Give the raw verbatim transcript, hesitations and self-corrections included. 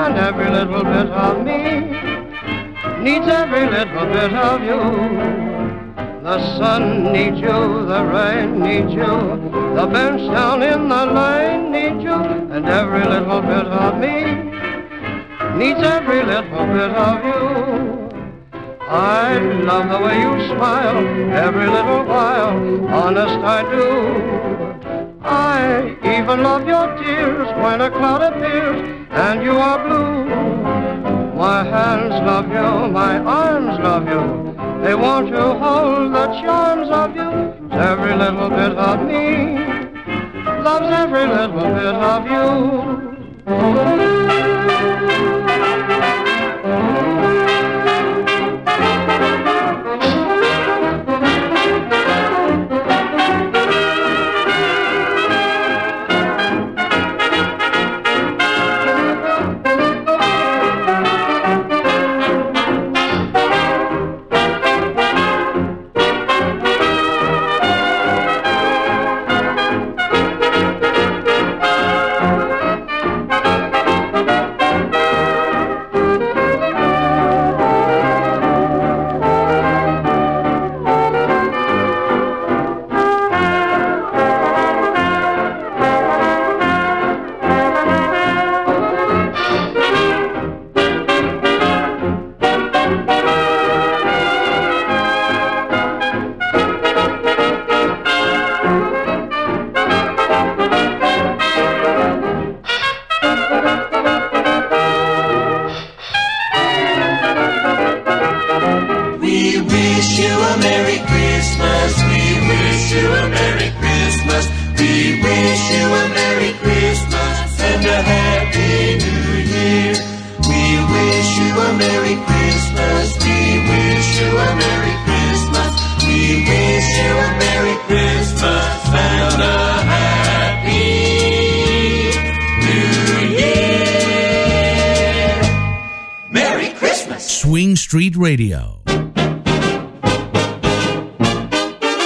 and every little bit of me needs every little bit of you. The sun needs you, the rain needs you, the bench down in the lane needs you, and every little bit of me needs every little bit of you. I love the way you smile every little while, honest I do. I even love your tears when a cloud appears and you are blue. My hands love you, my arms love you, they want to hold the charms of you. Every little bit of me loves every little bit of you. Swing Street Radio.